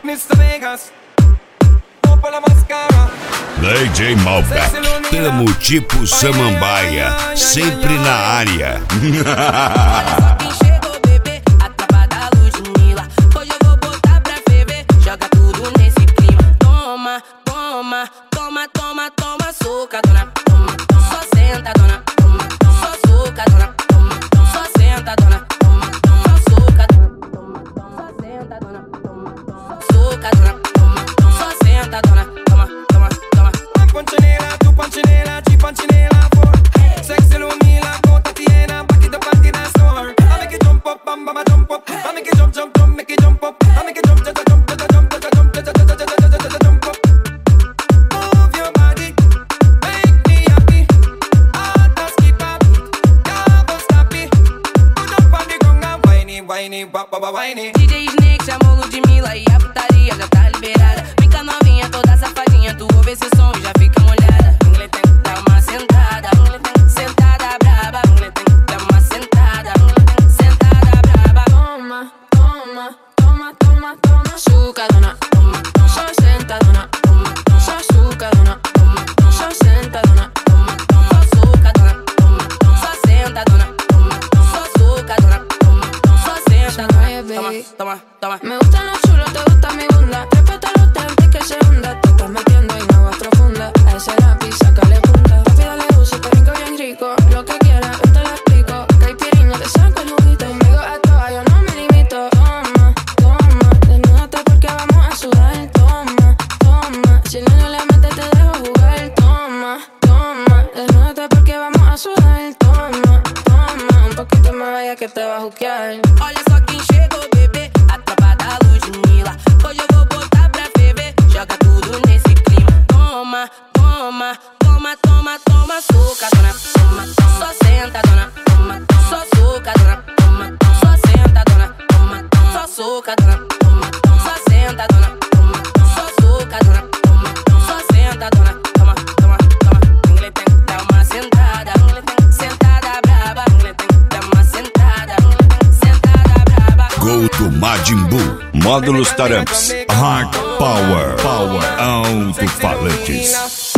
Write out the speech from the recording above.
DJ Malbec, tamo tipo Samambaia, sempre na área. Quem chegou, bebê, a tropa da Ludmilla. Hoje eu vou botar pra ferver, joga tudo nesse clima. Toma, toma, toma, toma, toma, socadona. Toma, toma, só sentadona. Toma, toma, só socadona. Toma, toma, só sentadona. Toma, toma, só socadona. Toma, toma, só sentadona. Toma, toma, só socadona. Toma, toma, só sentadona. Toma, toma, toma. Punchinella, tu punchinella, ci punchinella for. Sexy Lumila, go Tatiana, back it up and get that store. I make it jump up, bam bam jump up. I make it jump, jump, jump, make it jump up. I make it jump, jump, jump, jump, jump, jump, jump up. Move your body, make me happy. Heart skip up, can't stop it. Put up on the ground and whiny, whiny, wap wap whiny. DJ Snake chamou Ludmilla e a putaria já tá liberada. Fica novinha, toda safadinha, tu ouve esse som e já fica molhada. Dá uma sentada, sentada braba. Dá uma sentada, sentada braba. Toma, toma, toma, toma, toma, sucadona. Toma, toma, só sentadona. Toma, toma, só sucadona. Toma, toma, só sentadona. Toma, toma, só sucadona. Toma, toma, só sentadona. Toma, toma, só sucadona. Toma, toma, só sentadona. Toma, toma. Me gustan los chulos, te gusta mi bunda. Respeta los tempos que se hunda. Te estás metiendo en aguas profundas. A ese lápiz, sácale punta. Papi, dale uso, te brinco bien rico. Lo que quieras, yo te lo explico. Caipirinha, te saco el juguito. Conmigo a toa, yo no me limito. Toma, toma, desnúdate porque vamos a sudar. Toma, toma, si el niño le mete te dejo jugar. Toma, toma, desnúdate porque vamos a sudar. Toma, toma, un poquito más vaya que te va a juquear. Olha só quem chegou, bebê, a tropa da Ludmilla. Hoje eu vou botar pra ferver, joga tudo nesse clima. Toma, toma, toma, toma, toma, socadona. Toma, toma, só sentadona. Toma, toma, só socadona. Toma, toma, só sentadona. Toma, toma, só socadona. Toma, toma, só sentadona. Toma, toma, só socadona. Toma, toma, só sentadona. Toma, toma, toma. Dá uma sentada, sentada braba. Dá uma sentada, sentada braba. Go to Majin Buu, Módulos Taramps, Hard Power, Alto-Falantes.